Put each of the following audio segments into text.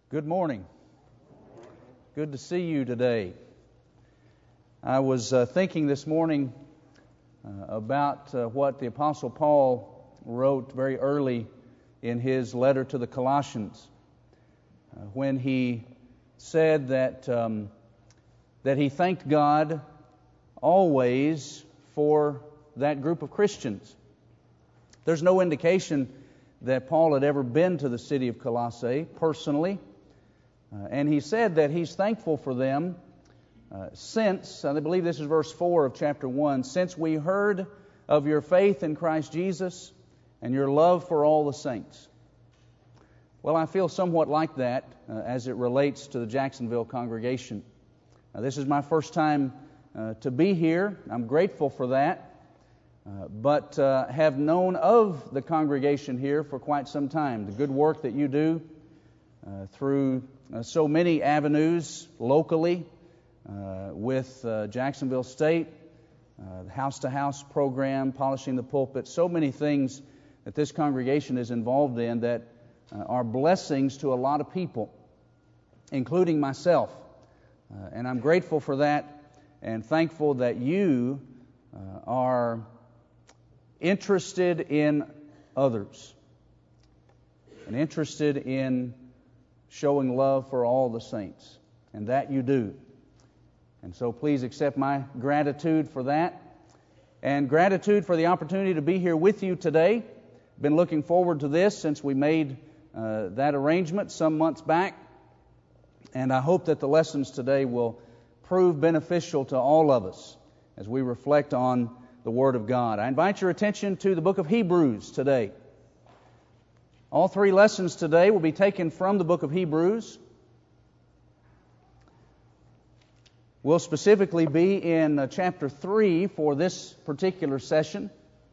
Good morning. Good to see you today. I was thinking this morning about what the Apostle Paul wrote very early in his letter to the Colossians when he said that he thanked God always for that group of Christians. There's no indication that Paul had ever been to the city of Colossae personally. And he said that he's thankful for them since, I believe this is verse 4 of chapter 1, since we heard of your faith in Christ Jesus and your love for all the saints. Well, I feel somewhat like that as it relates to the Jacksonville congregation. This is my first time to be here. I'm grateful for that, but have known of the congregation here for quite some time. The good work that you do through so many avenues locally with Jacksonville State, the house-to-house program, polishing the pulpit, so many things that this congregation is involved in that are blessings to a lot of people, including myself. And I'm grateful for that and thankful that you are interested in others and interested in showing love for all the saints. And that you do. And so please accept my gratitude for that. And gratitude for the opportunity to be here with you today. Been looking forward to this since we made that arrangement some months back. And I hope that the lessons today will prove beneficial to all of us as we reflect on the Word of God. I invite your attention to the book of Hebrews today. All three lessons today will be taken from the book of Hebrews. We'll specifically be in chapter 3 for this particular session.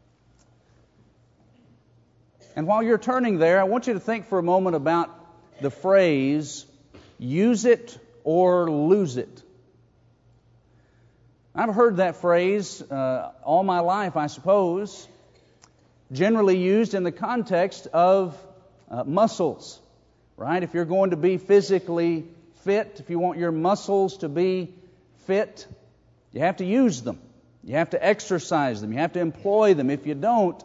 And while you're turning there, I want you to think for a moment about the phrase, use it or lose it. I've heard that phrase all my life, I suppose, generally used in the context of muscles, right? If you're going to be physically fit, if you want your muscles to be fit, you have to use them. You have to exercise them. You have to employ them. If you don't,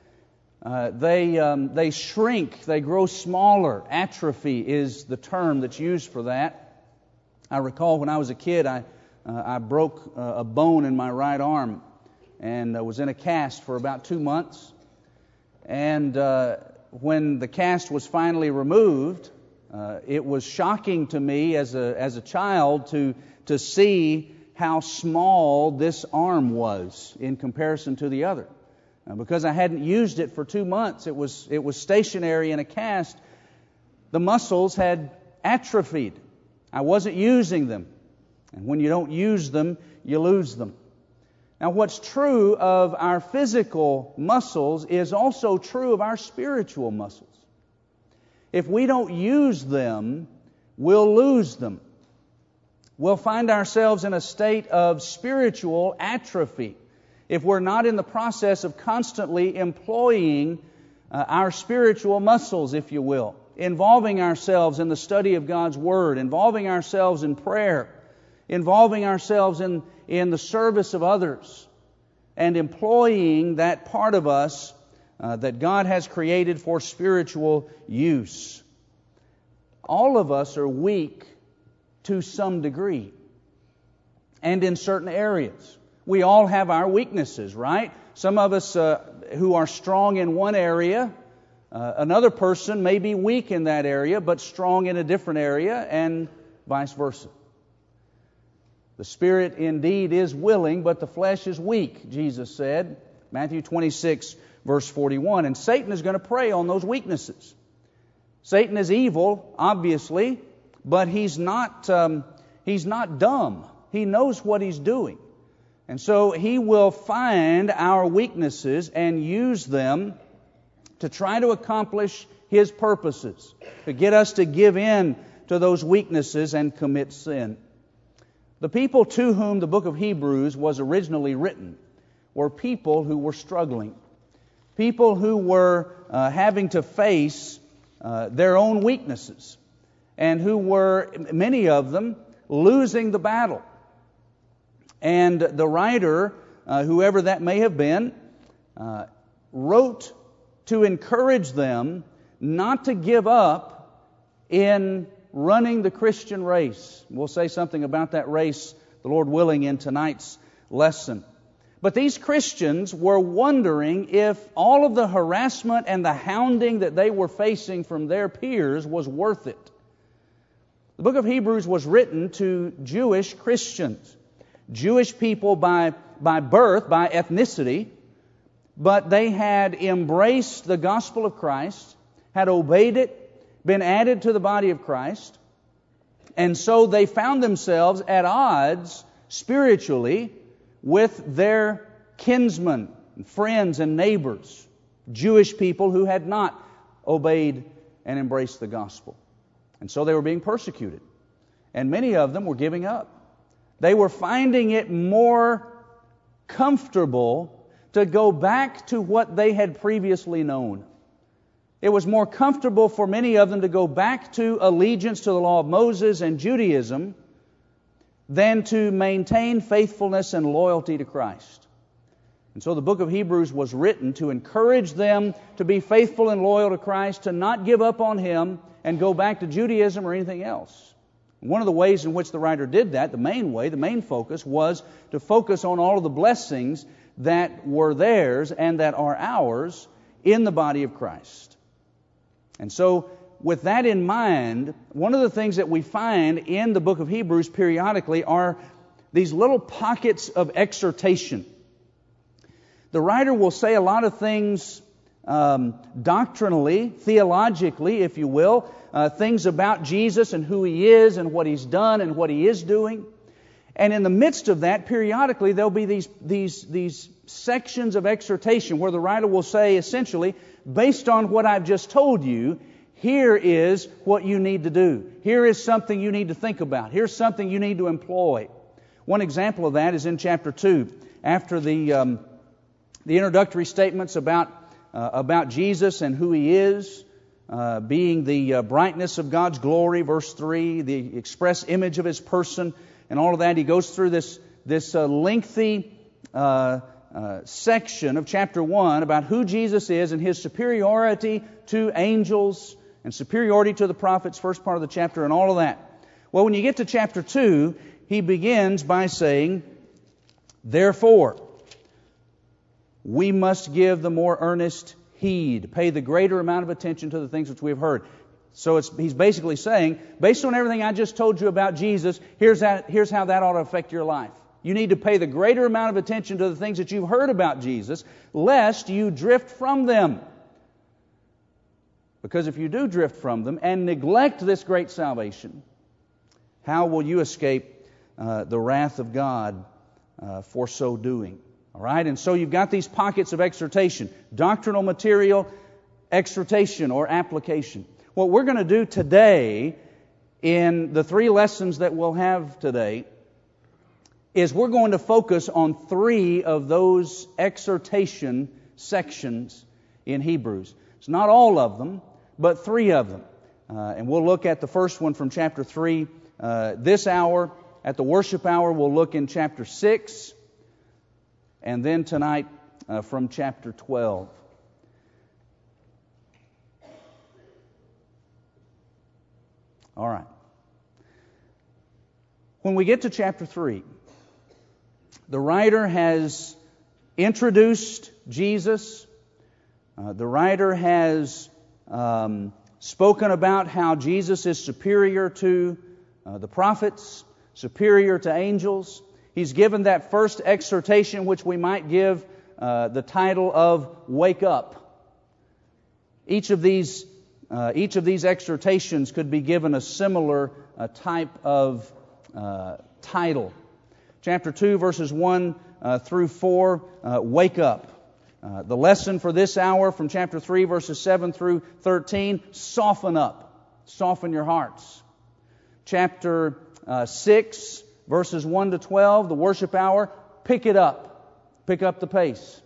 they shrink. They grow smaller. Atrophy is the term that's used for that. I recall when I was a kid, I broke a bone in my right arm and was in a cast for about 2 months. And when the cast was finally removed, it was shocking to me as a child to see how small this arm was in comparison to the other. Because I hadn't used it for 2 months, it was stationary in a cast. The muscles had atrophied. I wasn't using them. And when you don't use them, you lose them. Now, what's true of our physical muscles is also true of our spiritual muscles. If we don't use them, we'll lose them. We'll find ourselves in a state of spiritual atrophy if we're not in the process of constantly employing our spiritual muscles, if you will, involving ourselves in the study of God's Word, involving ourselves in prayer, involving ourselves in the service of others, and employing that part of us that God has created for spiritual use. All of us are weak to some degree, and in certain areas. We all have our weaknesses, right? Some of us who are strong in one area, another person may be weak in that area, but strong in a different area, and vice versa. The spirit indeed is willing, but the flesh is weak, Jesus said. Matthew 26, verse 41. And Satan is going to prey on those weaknesses. Satan is evil, obviously, but he's not dumb. He knows what he's doing. And so he will find our weaknesses and use them to try to accomplish his purposes, to get us to give in to those weaknesses and commit sin. The people to whom the book of Hebrews was originally written were people who were struggling, people who were having to face their own weaknesses. and who were, many of them, losing the battle. And the writer, whoever that may have been, wrote to encourage them not to give up in running the Christian race. We'll say something about that race, the Lord willing, in tonight's lesson. But these Christians were wondering if all of the harassment and the hounding that they were facing from their peers was worth it. The book of Hebrews was written to Jewish Christians, Jewish people by birth, by ethnicity, but they had embraced the gospel of Christ, had obeyed it, been added to the body of Christ, and so they found themselves at odds spiritually with their kinsmen, friends, and neighbors, Jewish people who had not obeyed and embraced the gospel. And so they were being persecuted. And many of them were giving up. They were finding it more comfortable to go back to what they had previously known. It was more comfortable for many of them to go back to allegiance to the law of Moses and Judaism than to maintain faithfulness and loyalty to Christ. And so the book of Hebrews was written to encourage them to be faithful and loyal to Christ, to not give up on Him and go back to Judaism or anything else. One of the ways in which the writer did that, the main focus, was to focus on all of the blessings that were theirs and that are ours in the body of Christ. And so, with that in mind, one of the things that we find in the book of Hebrews periodically are these little pockets of exhortation. The writer will say a lot of things doctrinally, theologically, if you will, things about Jesus and who He is and what He's done and what He is doing. And in the midst of that, periodically, there'll be these sections of exhortation where the writer will say, essentially, based on what I've just told you, here is what you need to do. Here is something you need to think about. Here's something you need to employ. One example of that is in chapter 2. After the introductory statements about Jesus and who He is, being the brightness of God's glory, verse 3, the express image of His person, and all of that, he goes through this lengthy section of chapter 1 about who Jesus is and His superiority to angels and superiority to the prophets, first part of the chapter, and all of that. Well, when you get to chapter 2, he begins by saying, therefore, we must give the more earnest heed, pay the greater amount of attention to the things which we have heard. So he's basically saying, based on everything I just told you about Jesus, here's how that ought to affect your life. You need to pay the greater amount of attention to the things that you've heard about Jesus, lest you drift from them. Because if you do drift from them and neglect this great salvation, how will you escape the wrath of God for so doing? All right, and so you've got these pockets of exhortation, doctrinal material, exhortation, or application. What we're going to do today in the 3 lessons that we'll have today is we're going to focus on 3 of those exhortation sections in Hebrews. It's not all of them, but 3 of them. And we'll look at the first one from chapter 3 this hour. At the worship hour, we'll look in chapter 6. And then tonight from chapter 12. All right. When we get to chapter 3, the writer has introduced Jesus. The writer has spoken about how Jesus is superior to the prophets, superior to angels. He's given that first exhortation, which we might give the title of "Wake Up." Each of these exhortations could be given a similar type of title. Chapter 2, verses 1 through 4, wake up. The lesson for this hour from chapter 3, verses 7 through 13, soften up. Soften your hearts. Chapter 6, verses 1 to 12, the worship hour, pick it up. Pick up the pace.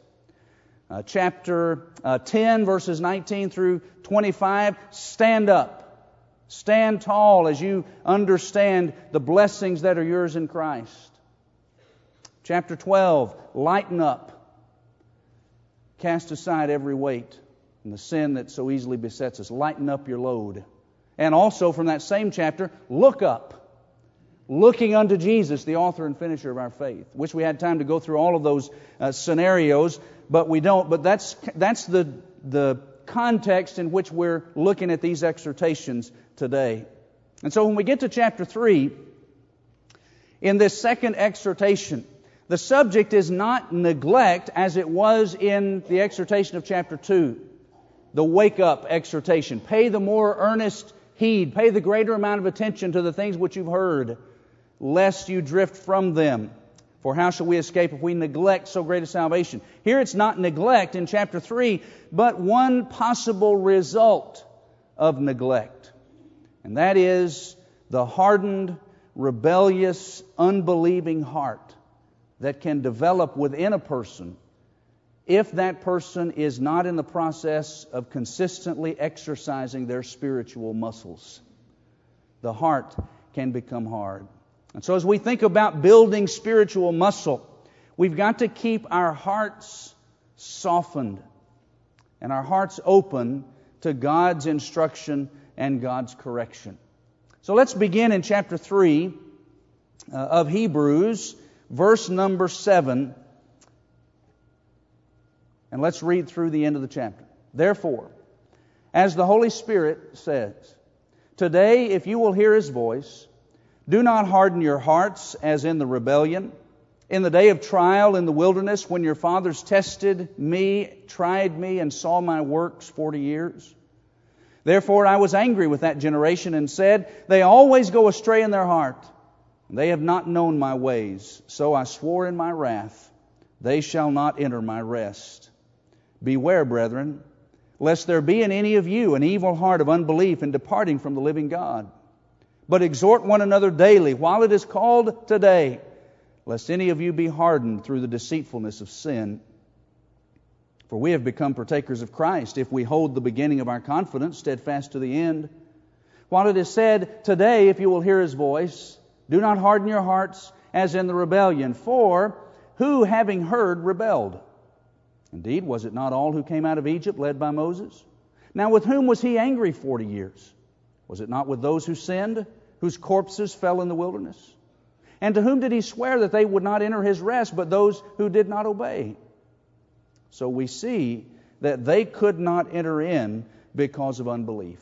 Chapter 10, verses 19 through 25, stand up. Stand tall as you understand the blessings that are yours in Christ. Chapter 12, lighten up. Cast aside every weight and the sin that so easily besets us. Lighten up your load. And also from that same chapter, look up. Looking unto Jesus, the author and finisher of our faith. Wish we had time to go through all of those scenarios, but we don't. But that's the context in which we're looking at these exhortations today. And so when we get to chapter 3, in this second exhortation, the subject is not neglect as it was in the exhortation of chapter 2. The wake-up exhortation. Pay the more earnest heed. Pay the greater amount of attention to the things which you've heard, lest you drift from them. For how shall we escape if we neglect so great a salvation? Here it's not neglect in chapter 3, but one possible result of neglect. And that is the hardened, rebellious, unbelieving heart that can develop within a person if that person is not in the process of consistently exercising their spiritual muscles. The heart can become hard. And so as we think about building spiritual muscle, we've got to keep our hearts softened and our hearts open to God's instruction and God's correction. So let's begin in chapter 3 of Hebrews, verse number 7. And let's read through the end of the chapter. Therefore, as the Holy Spirit says, today if you will hear His voice, do not harden your hearts as in the rebellion, in the day of trial in the wilderness, when your fathers tested me, tried me, and saw my works 40 years. Therefore I was angry with that generation and said, they always go astray in their heart. They have not known my ways. So I swore in my wrath, they shall not enter my rest. Beware, brethren, lest there be in any of you an evil heart of unbelief in departing from the living God. But exhort one another daily, while it is called today, lest any of you be hardened through the deceitfulness of sin. For we have become partakers of Christ, if we hold the beginning of our confidence steadfast to the end. While it is said, today, if you will hear His voice, do not harden your hearts as in the rebellion. For who, having heard, rebelled? Indeed, was it not all who came out of Egypt led by Moses? Now with whom was He angry 40 years? Was it not with those who sinned, whose corpses fell in the wilderness? And to whom did He swear that they would not enter His rest, but those who did not obey? So we see that they could not enter in because of unbelief.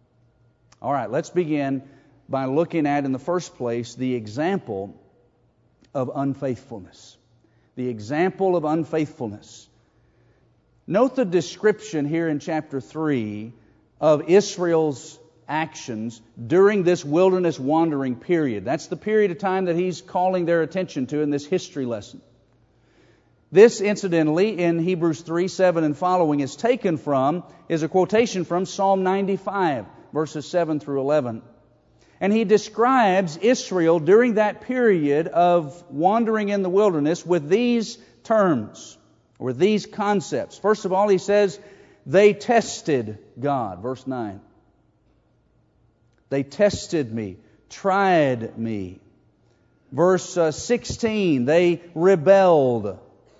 All right, let's begin by looking at, in the first place, the example of unfaithfulness. The example of unfaithfulness. Note the description here in chapter 3 of Israel's actions during this wilderness wandering period. That's the period of time that he's calling their attention to in this history lesson. This, incidentally, in Hebrews 3, 7 and following is a quotation from Psalm 95, verses 7 through 11. And he describes Israel during that period of wandering in the wilderness with these terms, or these concepts. First of all, he says, they tested God, verse 9. They tested me, tried me. Verse 16, they rebelled.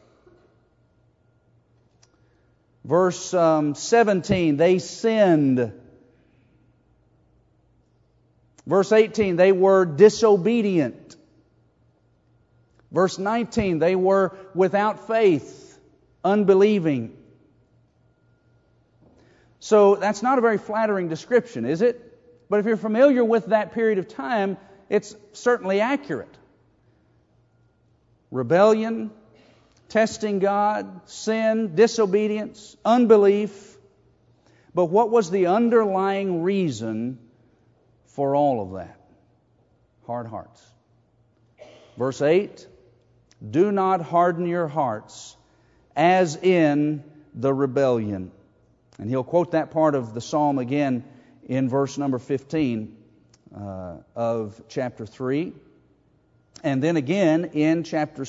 Verse 17, they sinned. Verse 18, they were disobedient. Verse 19, they were without faith, unbelieving. So that's not a very flattering description, is it? But if you're familiar with that period of time, it's certainly accurate. Rebellion, testing God, sin, disobedience, unbelief. But what was the underlying reason for all of that? Hard hearts. Verse 8, do not harden your hearts as in the rebellion. And he'll quote that part of the psalm again in verse number 15 of chapter 3. And then again in chapter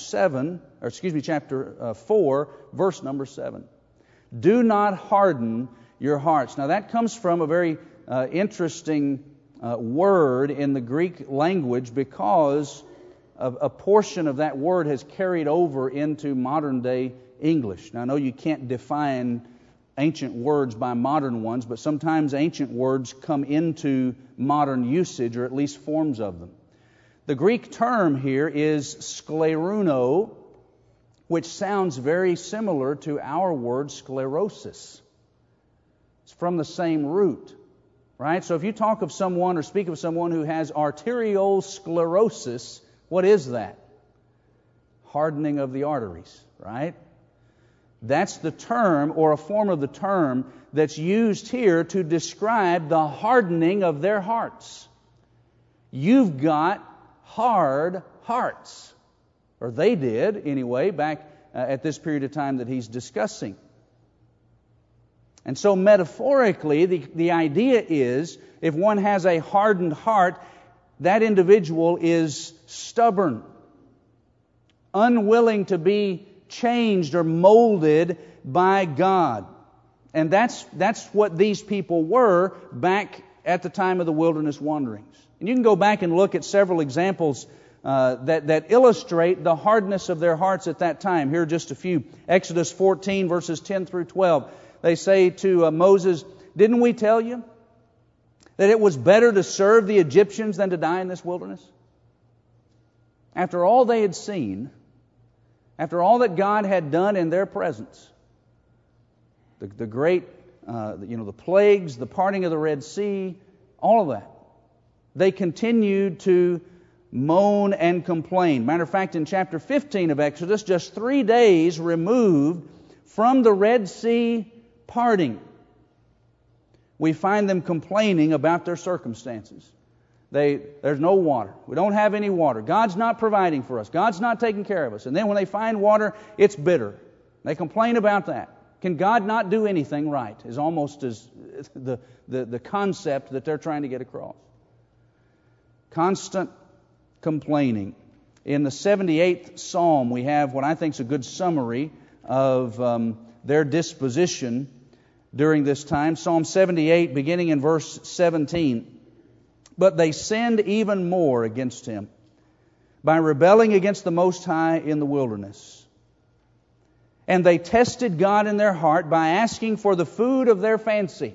4, verse number 7. Do not harden your hearts. Now that comes from a very interesting word in the Greek language because a portion of that word has carried over into modern day English. Now, I know you can't define ancient words by modern ones, but sometimes ancient words come into modern usage, or at least forms of them. The Greek term here is skleruno, which sounds very similar to our word sclerosis. It's from the same root, right? So if you talk of someone or speak of someone who has arteriosclerosis, what is that? Hardening of the arteries, right? That's the term, or a form of the term, that's used here to describe the hardening of their hearts. You've got hard hearts. Or they did, anyway, back at this period of time that he's discussing. And so metaphorically, the idea is, if one has a hardened heart, that individual is stubborn, unwilling to be changed or molded by God. And that's what these people were back at the time of the wilderness wanderings. And you can go back and look at several examples that illustrate the hardness of their hearts at that time. Here are just a few. Exodus 14, verses 10 through 12. They say to Moses, "Didn't we tell you that it was better to serve the Egyptians than to die in this wilderness?" After all they had seen, after all that God had done in their presence, the great, the plagues, the parting of the Red Sea, all of that, they continued to moan and complain. Matter of fact, in chapter 15 of Exodus, just 3 days removed from the Red Sea parting, we find them complaining about their circumstances. There's no water. We don't have any water. God's not providing for us. God's not taking care of us. And then when they find water, it's bitter. They complain about that. Can God not do anything right? Is almost as the concept that they're trying to get across. Constant complaining. In the 78th Psalm, we have what I think is a good summary of their disposition during this time. Psalm 78, beginning in verse 17. "But they sinned even more against Him by rebelling against the Most High in the wilderness. And they tested God in their heart by asking for the food of their fancy.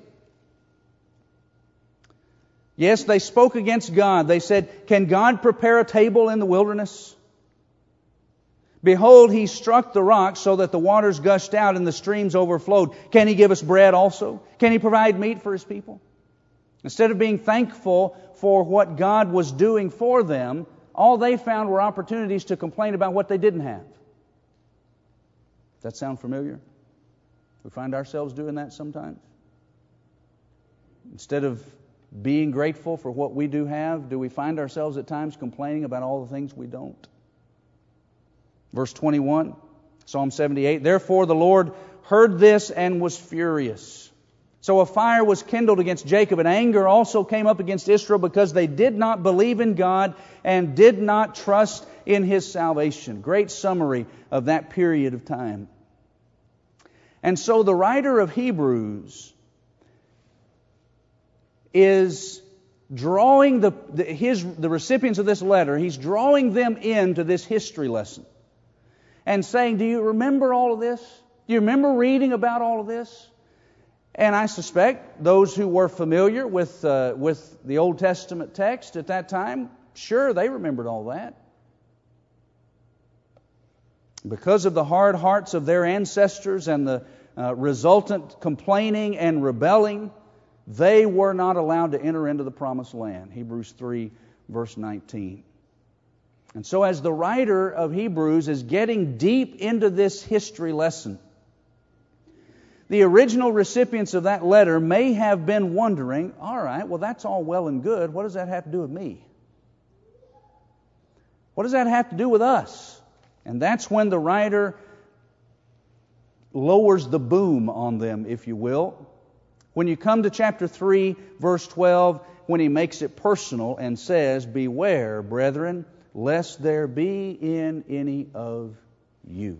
Yes, they spoke against God. They said, 'Can God prepare a table in the wilderness? Behold, He struck the rock so that the waters gushed out and the streams overflowed. Can He give us bread also? Can He provide meat for His people?' Instead of being thankful for what God was doing for them, all they found were opportunities to complain about what they didn't have. Does that sound familiar? We find ourselves doing that sometimes. Instead of being grateful for what we do have, do we find ourselves at times complaining about all the things we don't? Verse 21, Psalm 78, "Therefore the Lord heard this and was furious. So a fire was kindled against Jacob, and anger also came up against Israel because they did not believe in God and did not trust in His salvation." Great summary of that period of time. And so the writer of Hebrews is drawing the recipients of this letter, he's drawing them into this history lesson and saying, do you remember all of this? Do you remember reading about all of this? And I suspect those who were familiar with the Old Testament text at that time, sure, they remembered all that. Because of the hard hearts of their ancestors and the resultant complaining and rebelling, they were not allowed to enter into the promised land. Hebrews 3, verse 19. And so as the writer of Hebrews is getting deep into this history lesson, the original recipients of that letter may have been wondering, all right, well, that's all well and good. What does that have to do with me? What does that have to do with us? And that's when the writer lowers the boom on them, if you will. When you come to chapter 3, verse 12, when he makes it personal and says, "Beware, brethren, lest there be in any of you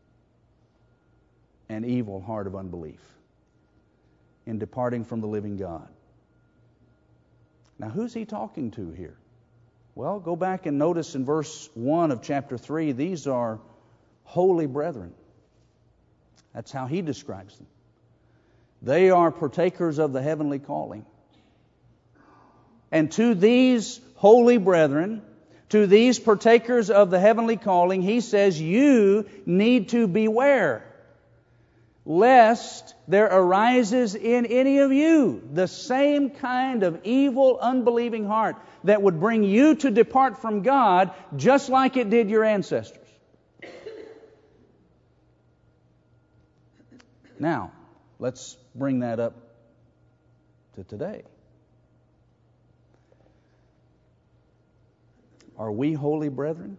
an evil heart of unbelief in departing from the living God." Now, who's he talking to here? Well, go back and notice in verse 1 of chapter 3, these are holy brethren. That's how he describes them. They are partakers of the heavenly calling. And to these holy brethren, to these partakers of the heavenly calling, he says, you need to beware, lest there arises in any of you the same kind of evil, unbelieving heart that would bring you to depart from God, just like it did your ancestors. Now, let's bring that up to today. Are we holy brethren?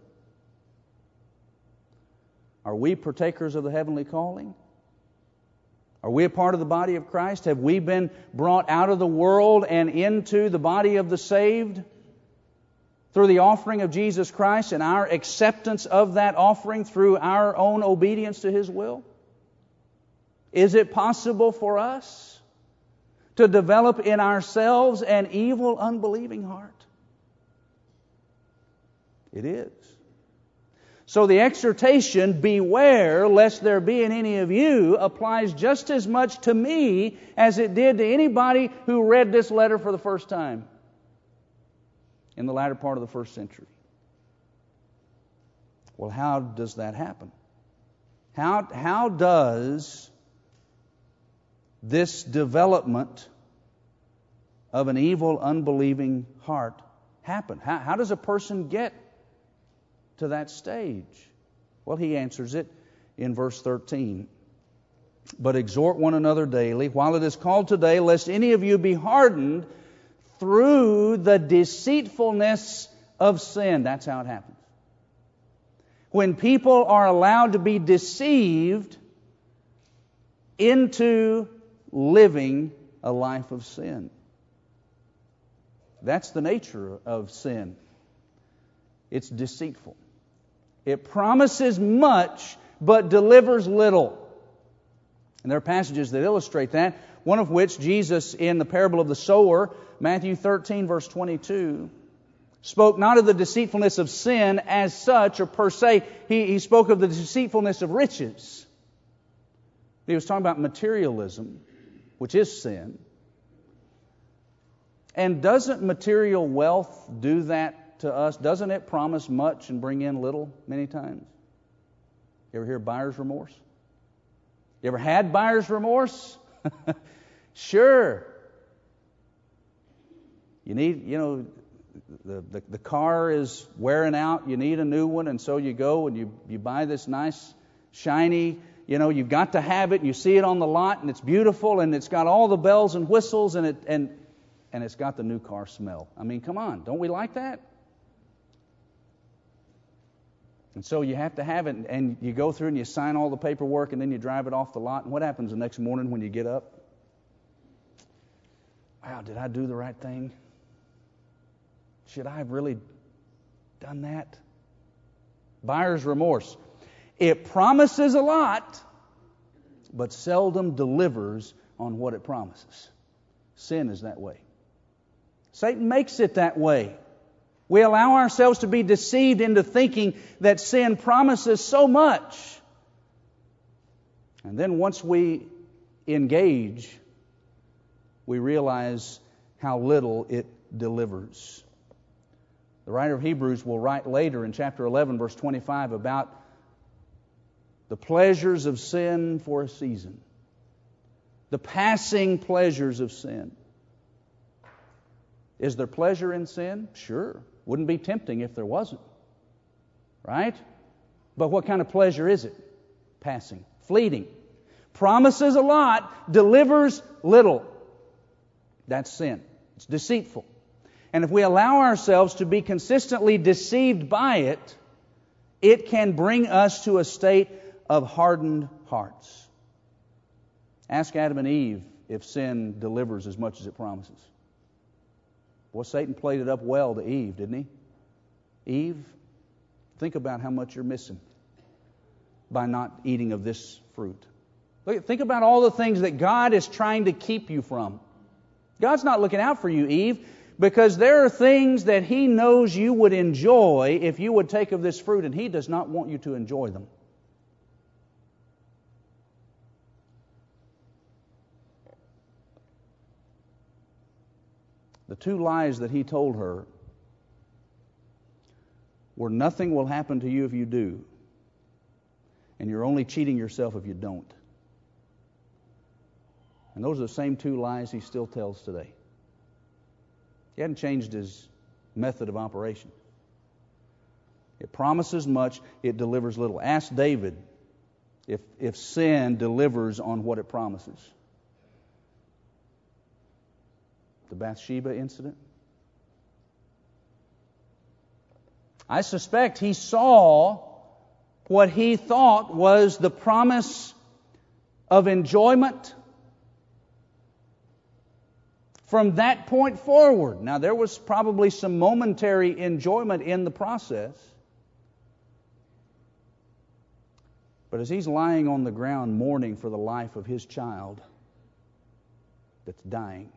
Are we partakers of the heavenly calling? Are we a part of the body of Christ? Have we been brought out of the world and into the body of the saved through the offering of Jesus Christ and our acceptance of that offering through our own obedience to His will? Is it possible for us to develop in ourselves an evil, unbelieving heart? It is. So the exhortation, beware lest there be in any of you, applies just as much to me as it did to anybody who read this letter for the first time in the latter part of the first century. Well, how does that happen? How does this development of an evil, unbelieving heart happen? How does a person get to that stage? Well, he answers it in verse 13. But exhort one another daily, while it is called today, lest any of you be hardened through the deceitfulness of sin. That's how it happens. When people are allowed to be deceived into living a life of sin. That's the nature of sin. It's deceitful. It promises much, but delivers little. And there are passages that illustrate that, one of which Jesus, in the parable of the sower, Matthew 13, verse 22, spoke not of the deceitfulness of sin as such or per se. He spoke of the deceitfulness of riches. He was talking about materialism, which is sin. And doesn't material wealth do that to us? Doesn't it promise much and bring in little many times? You ever hear buyer's remorse? You ever had buyer's remorse? Sure. You need, the car is wearing out. You need a new one, and so you go and you buy this nice, shiny, you've got to have it. And you see it on the lot, and it's beautiful, and it's got all the bells and whistles, and it's got the new car smell. I mean, come on, don't we like that? And so you have to have it, and you go through and you sign all the paperwork, and then you drive it off the lot. And what happens the next morning when you get up? Wow, did I do the right thing? Should I have really done that? Buyer's remorse. It promises a lot, but seldom delivers on what it promises. Sin is that way. Satan makes it that way. We allow ourselves to be deceived into thinking that sin promises so much. And then once we engage, we realize how little it delivers. The writer of Hebrews will write later in chapter 11, verse 25, about the pleasures of sin for a season. The passing pleasures of sin. Is there pleasure in sin? Sure. Wouldn't be tempting if there wasn't. Right? But what kind of pleasure is it? Passing. Fleeting. Promises a lot, delivers little. That's sin. It's deceitful. And if we allow ourselves to be consistently deceived by it, it can bring us to a state of hardened hearts. Ask Adam and Eve if sin delivers as much as it promises. Well, Satan played it up well to Eve, didn't he? Eve, think about how much you're missing by not eating of this fruit. Think about all the things that God is trying to keep you from. God's not looking out for you, Eve, Because there are things that He knows you would enjoy if you would take of this fruit, and He does not want you to enjoy them. The two lies that He told her were nothing will happen to you if you do, and you're only cheating yourself if you don't. And those are the same two lies He still tells today. He hadn't changed His method of operation. It promises much, it delivers little. Ask David if sin delivers on what it promises. The Bathsheba incident. I suspect he saw what he thought was the promise of enjoyment from that point forward. Now, there was probably some momentary enjoyment in the process. But as he's lying on the ground mourning for the life of his child that's dying,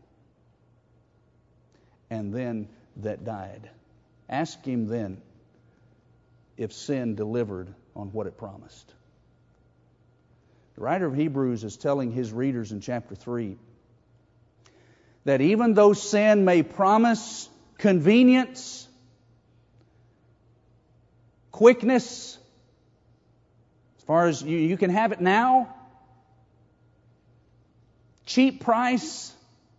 and then that died, ask him then if sin delivered on what it promised. The writer of Hebrews is telling his readers in chapter 3 that even though sin may promise convenience, quickness, as far as you can have it now, cheap price,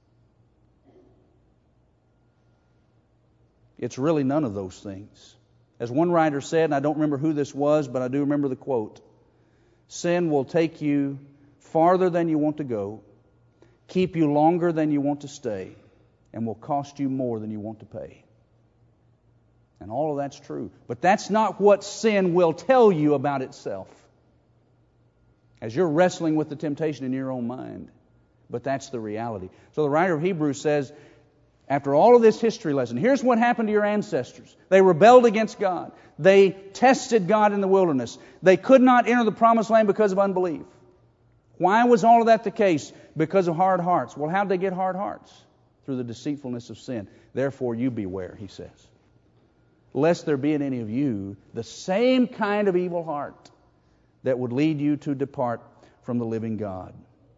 it's really none of those things. As one writer said, and I don't remember who this was, but I do remember the quote, sin will take you farther than you want to go, keep you longer than you want to stay, and will cost you more than you want to pay. And all of that's true. But that's not what sin will tell you about itself as you're wrestling with the temptation in your own mind. But that's the reality. So the writer of Hebrews says, after all of this history lesson, here's what happened to your ancestors. They rebelled against God. They tested God in the wilderness. They could not enter the promised land because of unbelief. Why was all of that the case? Because of hard hearts. Well, how did they get hard hearts? Through the deceitfulness of sin. Therefore, you beware, he says, lest there be in any of you the same kind of evil heart that would lead you to depart from the living God.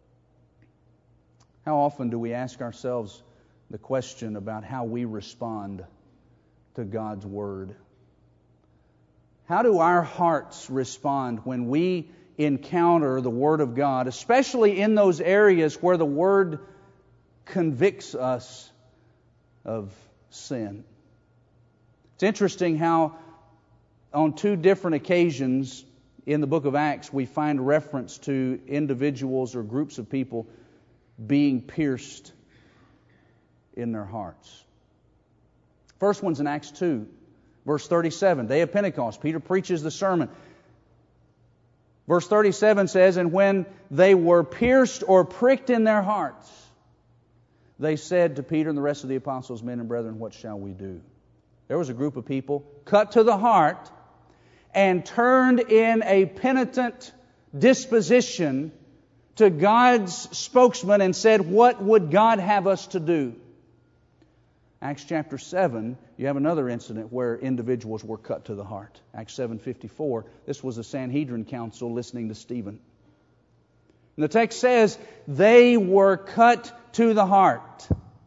How often do we ask ourselves the question about how we respond to God's Word? How do our hearts respond when we encounter the Word of God, especially in those areas where the Word convicts us of sin? It's interesting how on two different occasions in the book of Acts we find reference to individuals or groups of people being pierced in their hearts. First one's in Acts 2, verse 37, day of Pentecost. Peter preaches the sermon. Verse 37 says, and when they were pierced or pricked in their hearts, they said to Peter and the rest of the apostles, men and brethren, what shall we do? There was a group of people cut to the heart and turned in a penitent disposition to God's spokesman and said, what would God have us to do? Acts chapter 7, you have another incident where individuals were cut to the heart. Acts 7:54, this was the Sanhedrin council listening to Stephen. And the text says, they were cut to the heart.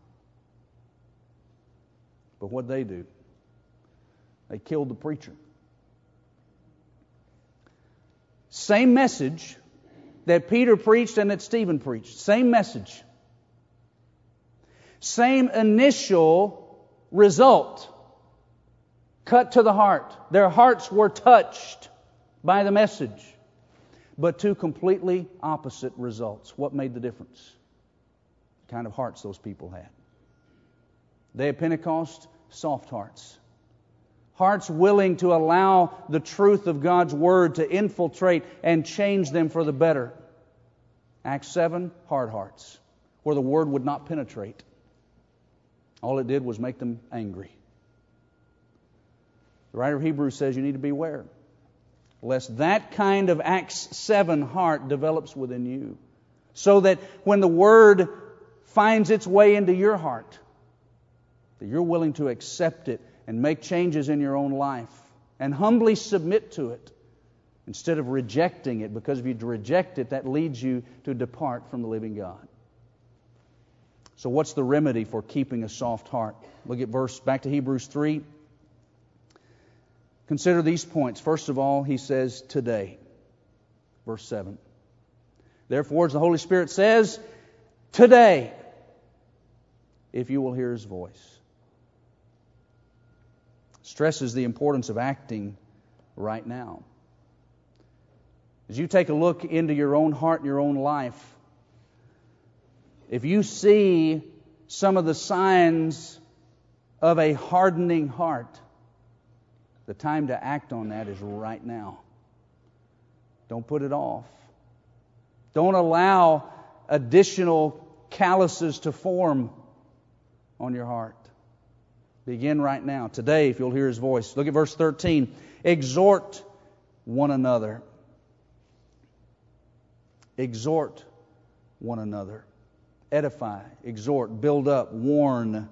But what'd they do? They killed the preacher. Same message that Peter preached and that Stephen preached. Same message. Same initial result. Cut to the heart. Their hearts were touched by the message. But two completely opposite results. What made the difference? The kind of hearts those people had. Day of Pentecost, soft hearts. Hearts willing to allow the truth of God's Word to infiltrate and change them for the better. Acts 7, hard hearts, where the Word would not penetrate. All it did was make them angry. The writer of Hebrews says you need to beware, lest that kind of Acts 7 heart develops within you, so that when the Word finds its way into your heart, that you're willing to accept it and make changes in your own life and humbly submit to it instead of rejecting it, because if you reject it, that leads you to depart from the living God. So what's the remedy for keeping a soft heart? Look at back to Hebrews 3. Consider these points. First of all, he says, today. Verse 7. Therefore, as the Holy Spirit says, today, if you will hear His voice. Stresses the importance of acting right now. As you take a look into your own heart and your own life, if you see some of the signs of a hardening heart, the time to act on that is right now. Don't put it off. Don't allow additional calluses to form on your heart. Begin right now, today, if you'll hear His voice. Look at verse 13. Exhort one another. Exhort one another. Edify, exhort, build up, warn.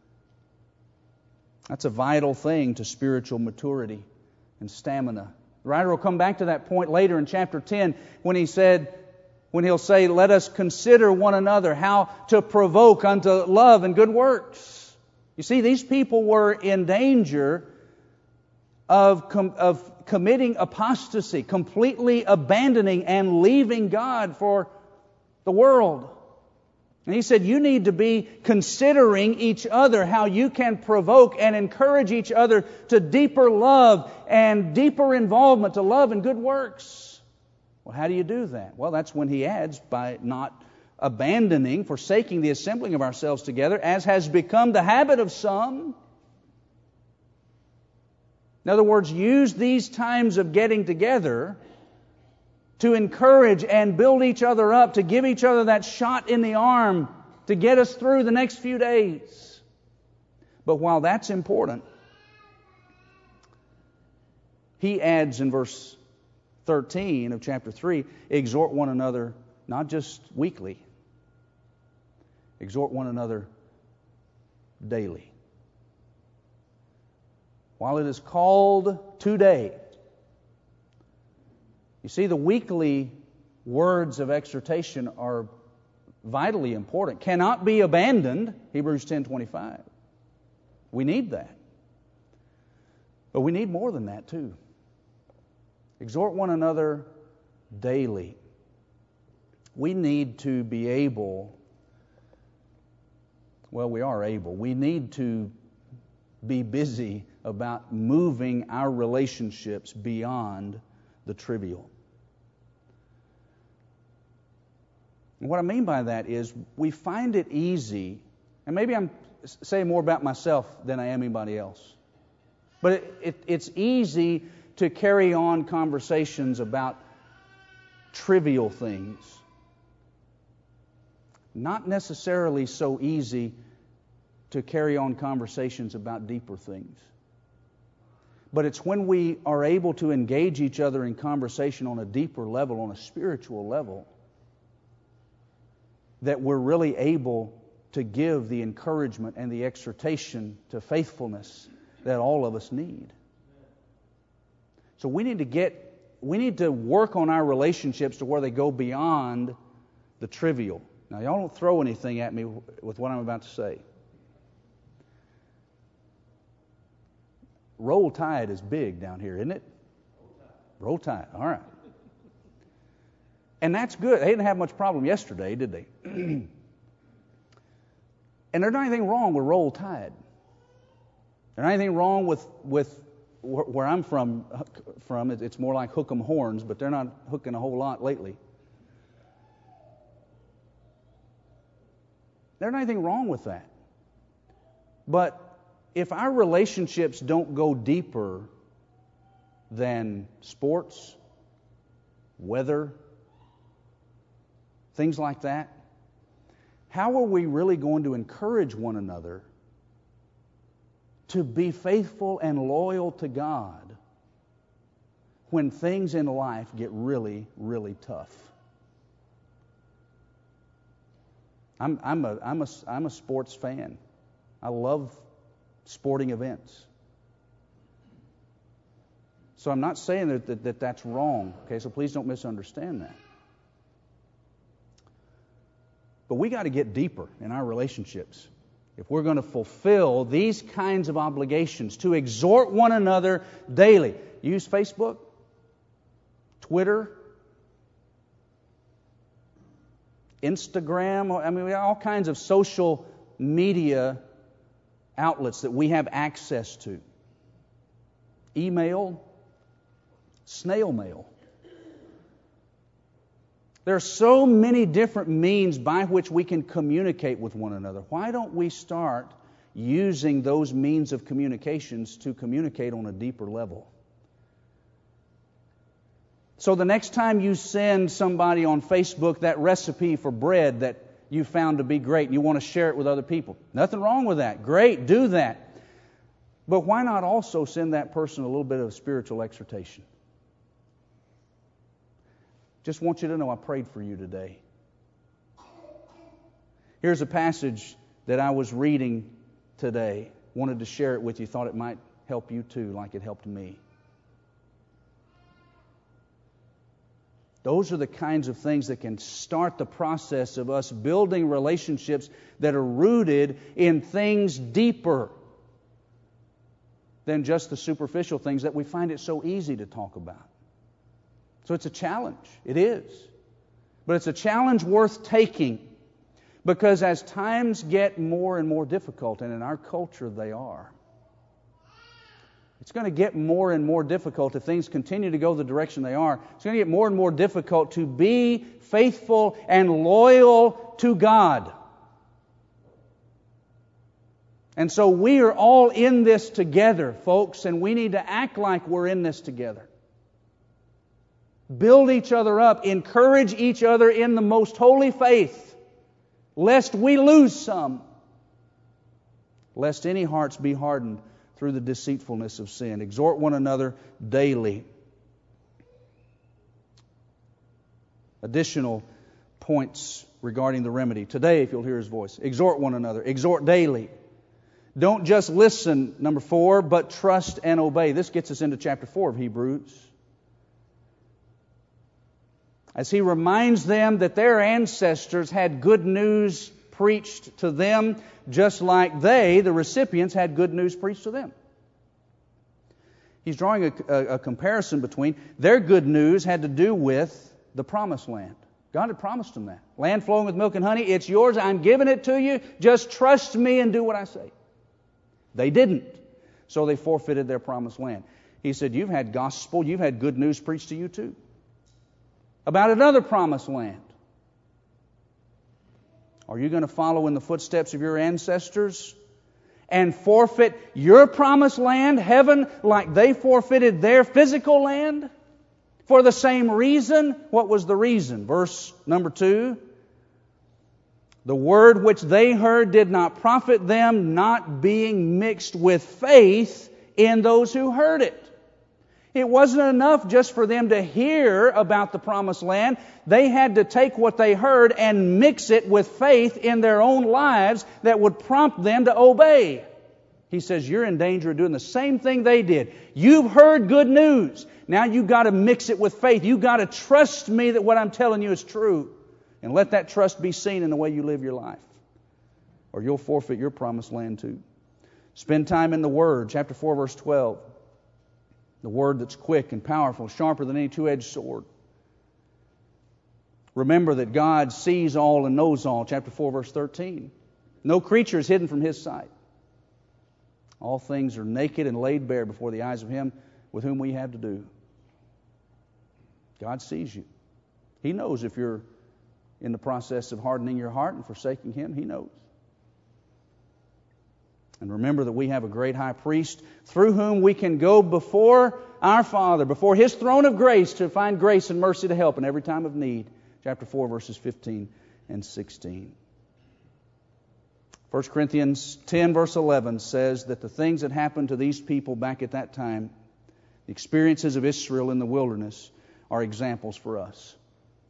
That's a vital thing to spiritual maturity and stamina. The writer will come back to that point later in chapter 10 when he'll say, let us consider one another how to provoke unto love and good works. You see, these people were in danger of committing apostasy, completely abandoning and leaving God for the world. And he said, you need to be considering each other how you can provoke and encourage each other to deeper love and deeper involvement to love and good works. Well, how do you do that? Well, that's when he adds, by not forsaking the assembling of ourselves together, as has become the habit of some. In other words, use these times of getting together to encourage and build each other up, to give each other that shot in the arm to get us through the next few days. But while that's important, he adds in verse 13 of chapter 3, exhort one another, not just weekly, exhort one another daily. While it is called today, you see, the weekly words of exhortation are vitally important. Cannot be abandoned, Hebrews 10:25. We need that. But we need more than that too. Exhort one another daily. We need to be able, we are able. We need to be busy about moving our relationships beyond the trivial. And what I mean by that is we find it easy, and maybe I'm saying more about myself than I am anybody else, but it's easy to carry on conversations about trivial things. Not necessarily so easy to carry on conversations about deeper things. But it's when we are able to engage each other in conversation on a deeper level, on a spiritual level, that we're really able to give the encouragement and the exhortation to faithfulness that all of us need. So we need to work on our relationships to where they go beyond the trivial. Now, y'all don't throw anything at me with what I'm about to say. Roll Tide is big down here, isn't it? Roll Tide. All right. And that's good. They didn't have much problem yesterday, did they? And there's not anything wrong with Roll Tide. There's not anything wrong with where I'm from. It's more like hook 'em horns, but they're not hooking a whole lot lately. There's not anything wrong with that. But if our relationships don't go deeper than sports, weather, things like that, how are we really going to encourage one another to be faithful and loyal to God when things in life get really, really tough? I'm a sports fan. I love sporting events. So I'm not saying that that's wrong, okay? So please don't misunderstand that. But we got to get deeper in our relationships if we're going to fulfill these kinds of obligations to exhort one another daily. Use Facebook, Twitter, Instagram. I mean, we have all kinds of social media outlets that we have access to. Email, snail mail. There are so many different means by which we can communicate with one another. Why don't we start using those means of communications to communicate on a deeper level? So the next time you send somebody on Facebook that recipe for bread that you found to be great and you want to share it with other people, nothing wrong with that. Great, do that. But why not also send that person a little bit of spiritual exhortation? Just want you to know I prayed for you today. Here's a passage that I was reading today. Wanted to share it with you. Thought it might help you too, like it helped me. Those are the kinds of things that can start the process of us building relationships that are rooted in things deeper than just the superficial things that we find it so easy to talk about. So it's a challenge. It is. But it's a challenge worth taking, because as times get more and more difficult, and in our culture they are, it's going to get more and more difficult if things continue to go the direction they are. It's going to get more and more difficult to be faithful and loyal to God. And so we are all in this together, folks, and we need to act like we're in this together. Build each other up, encourage each other in the most holy faith, lest we lose some, lest any hearts be hardened through the deceitfulness of sin. Exhort one another daily. Additional points regarding the remedy. Today, if you'll hear His voice, exhort one another. Exhort daily. Don't just listen, number 4, but trust and obey. This gets us into chapter 4 of Hebrews. As he reminds them that their ancestors had good news preached to them, just like they, the recipients, had good news preached to them. He's drawing a comparison between their good news had to do with the promised land. God had promised them that. Land flowing with milk and honey, it's yours, I'm giving it to you, just trust me and do what I say. They didn't, so they forfeited their promised land. He said, you've had gospel, you've had good news preached to you too, about another promised land. Are you going to follow in the footsteps of your ancestors and forfeit your promised land, heaven, like they forfeited their physical land? For the same reason. What was the reason? Verse number 2. The word which they heard did not profit them, not being mixed with faith in those who heard it. It wasn't enough just for them to hear about the promised land. They had to take what they heard and mix it with faith in their own lives that would prompt them to obey. He says, you're in danger of doing the same thing they did. You've heard good news. Now you've got to mix it with faith. You've got to trust me that what I'm telling you is true. And let that trust be seen in the way you live your life, or you'll forfeit your promised land too. Spend time in the Word. Chapter 4, verse 12. The Word that's quick and powerful, sharper than any two-edged sword. Remember that God sees all and knows all. Chapter 4, verse 13. No creature is hidden from His sight. All things are naked and laid bare before the eyes of Him with whom we have to do. God sees you. He knows if you're in the process of hardening your heart and forsaking Him. He knows. And remember that we have a great high priest through whom we can go before our Father, before His throne of grace, to find grace and mercy to help in every time of need. Chapter 4, verses 15 and 16. 1 Corinthians 10, verse 11 says that the things that happened to these people back at that time, the experiences of Israel in the wilderness, are examples for us.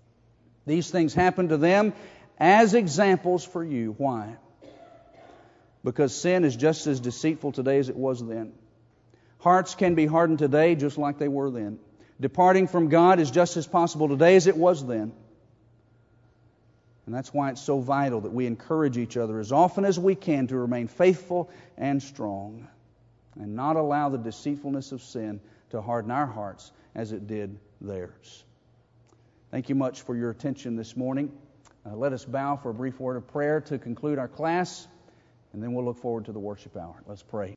These things happened to them as examples for you. Why? because sin is just as deceitful today as it was then. Hearts can be hardened today just like they were then. Departing from God is just as possible today as it was then. And that's why it's so vital that we encourage each other as often as we can to remain faithful and strong and not allow the deceitfulness of sin to harden our hearts as it did theirs. Thank you much for your attention this morning. Let us bow for a brief word of prayer to conclude our class, and then we'll look forward to the worship hour. Let's pray.